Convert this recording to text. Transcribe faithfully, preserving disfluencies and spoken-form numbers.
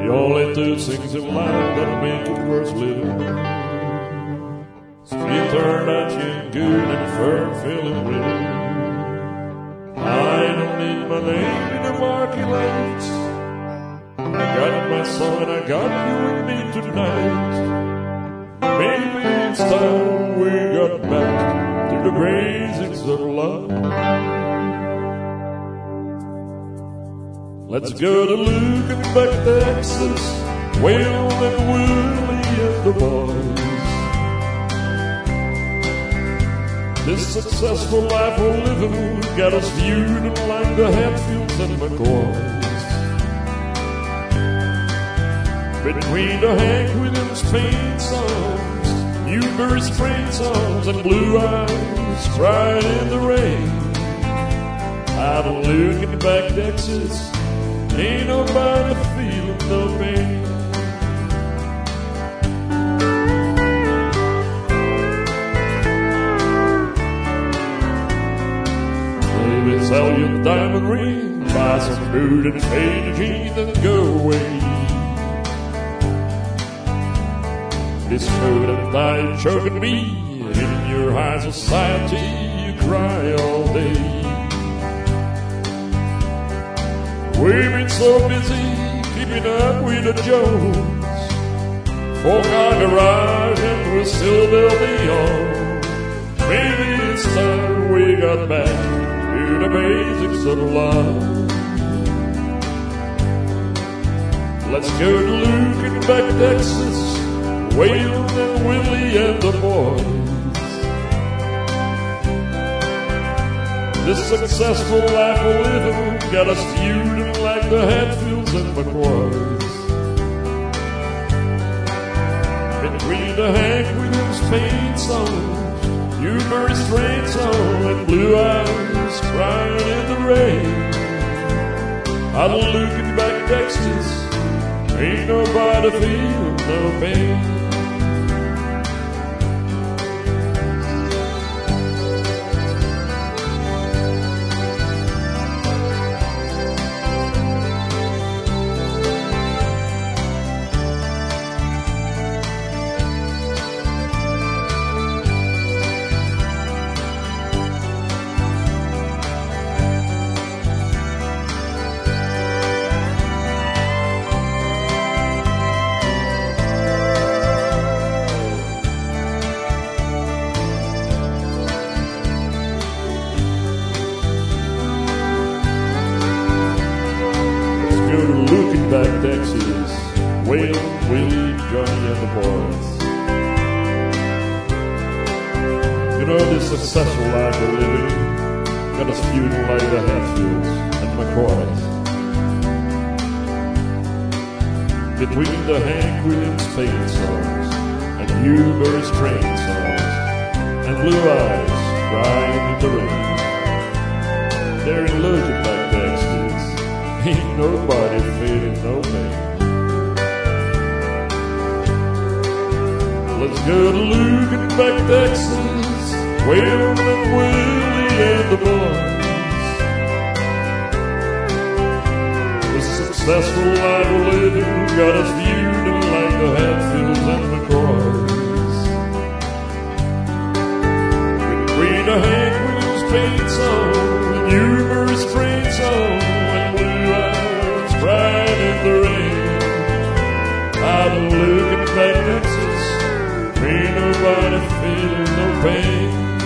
The only two things in life that make it worth living: skin turned out and good and firm feeling willing. I don't need my name in the market lights. I got my son, I got you with me tonight. Maybe it's time we got back to the basics of love. Let's go to looking back Texas, Waylon and Willie and the boys. This successful life we're living got us feuding like the Hatfields and McCoys. Between the Hank Williams paint songs, Newberry's train songs, and Blue Eyes crying in the rain, out of looking back Texas, ain't nobody feeling no pain. Baby, sell your diamond ring, buy some food and fade jeans and go away. This coat and tie choking me, in your high society you cry all day. We've been so busy keeping up with the Jones. Folk on the rise and we're still building on. Maybe it's time we got back to the basics of love. Let's go to looking back Texas, Waylon and Willie and the boys. This successful life we're living got us feuding like the Hatfields and McCoys. Between the Hank Williams paint songs, Newberry's train song, and Blue Eyes crying in the rain, I'm looking back Texas, ain't nobody feeling no pain. Looking back Texas, Waylon, Willie, Johnny and the boys. You know this successful life we're living got us feuding like the Hatfields and McCoys. Between the Hank Williams paint songs and Newberry's train songs and Blue Eyes crying in the rain, they're looking back Texas, ain't nobody feeling no pain. Let's go to looking back Texas, Waylon and Willie and the boys. The successful life we're living got us feuding like the Hatfields and McCoys. Between the Hank Williams paint song, Newberry's train song, crying in the rain, I'm looking back Texas, ain't nobody feeling no pain.